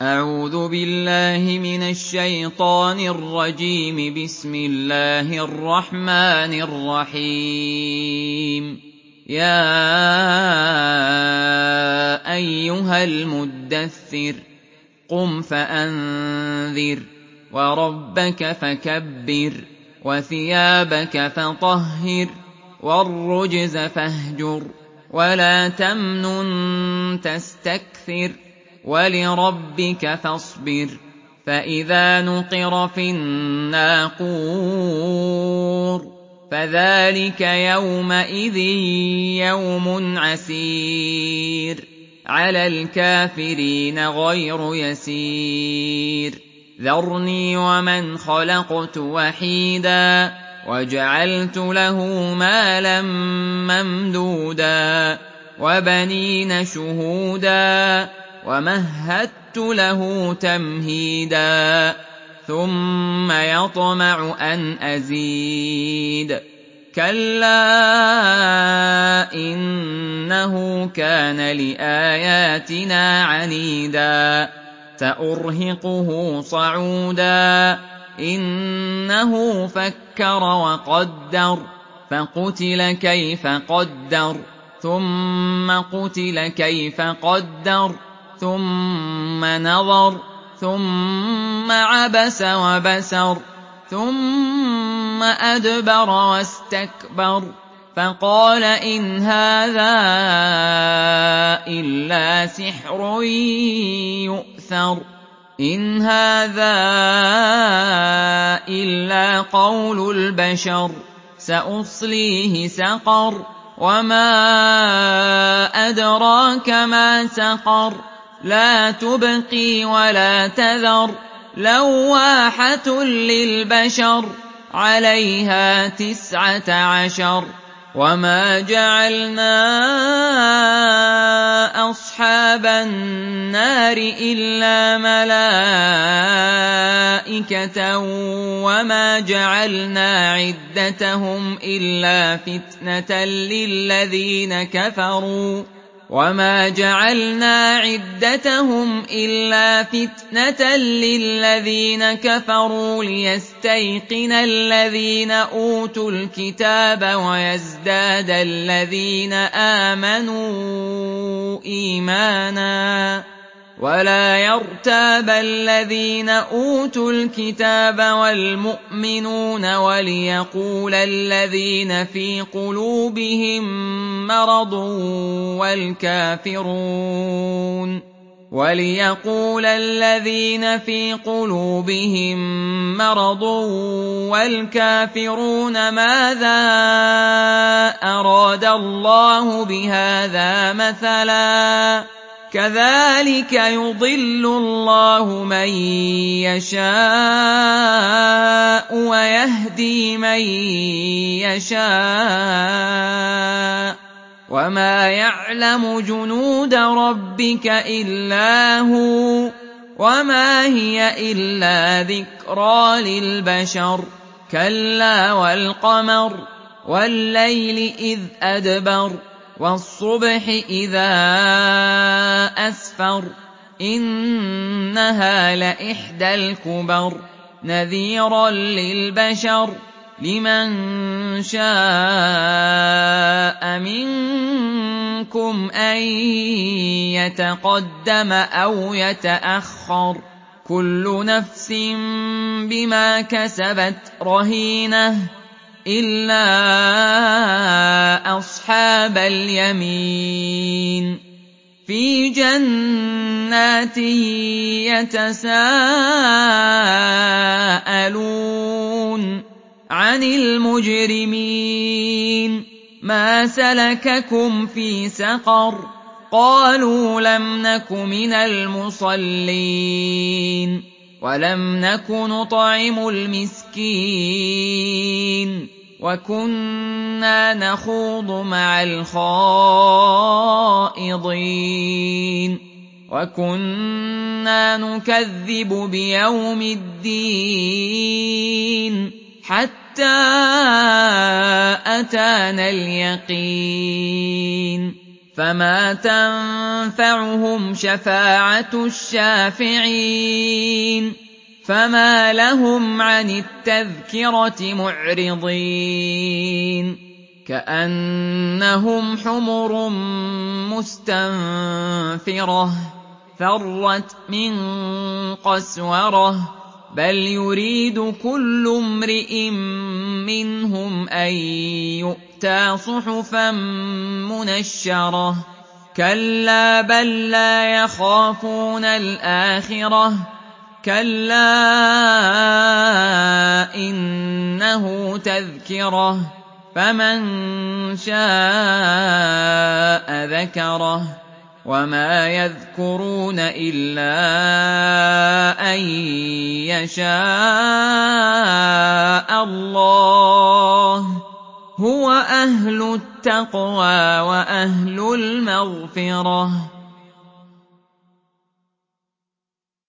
أعوذ بالله من الشيطان الرجيم. بسم الله الرحمن الرحيم. يا أيها المدثر قم فأنذر وربك فكبر وثيابك فطهر والرجز فاهجر ولا تمنن تستكثر ولربك فاصبر. فإذا نقر في الناقور فذلك يومئذ يوم عسير على الكافرين غير يسير. ذرني ومن خلقت وحيدا وجعلت له مالا ممدودا وبنين شهودا ومهدت له تمهيدا ثم يطمع أن أزيد. كلا إنه كان لآياتنا عنيدا سأرهقه صعودا. إنه فكر وقدر فقتل كيف قدر ثم قتل كيف قدر ثم نظر ثم عبس وبسر ثم أدبر واستكبر فقال إن هذا إلا سحر يؤثر. إن هذا إلا قول البشر سأصليه سقر وما أدراك ما سقر لا تبقي ولا تذر لواحة للبشر عليها 19. وما جعلنا أصحاب النار إلا ملائكة وما جعلنا عدتهم إلا فتنة للذين كفروا ليستيقن الذين أوتوا الكتاب ويزداد الذين آمنوا إيمانا ولا يرتاب الذين أوتوا الكتاب والمؤمنون وليقول الذين في قلوبهم مرض والكافرون ماذا أراد الله بهذا مثلا كذلك يضل الله من يشاء ويهدي من يشاء وما يعلم جنود ربك إلا هو وما هي إلا ذكرى للبشر. كلا والقمر والليل إذ أدبر والصبح إذا أسفر إنها لإحدى الكبر نذيرا للبشر لمن شاء منكم أن يتقدم أو يتأخر. كل نفس بما كسبت رهينة إلا أصحاب اليمين في جنات يتساءلون عن المجرمين ما سلككم في سقر قالوا لم نك من المصلين ولم نك نطعم المسكين وكنا نخوض مع الخائضين وكنا نكذب بيوم الدين حتى أتانا اليقين. فما تنفعهم شفاعة الشافعين فما لهم عن التذكرة معرضين كأنهم حمر مستنفرة فرت من قسورة بل يريد كل امرئ منهم أن يؤتى صحفا منشرة كلا بل لا يخافون الآخرة كلا إنه تذكرة فمن شاء ذكره وما يذكرون إلا أن يشاء الله هو أهل التقوى وأهل المغفرة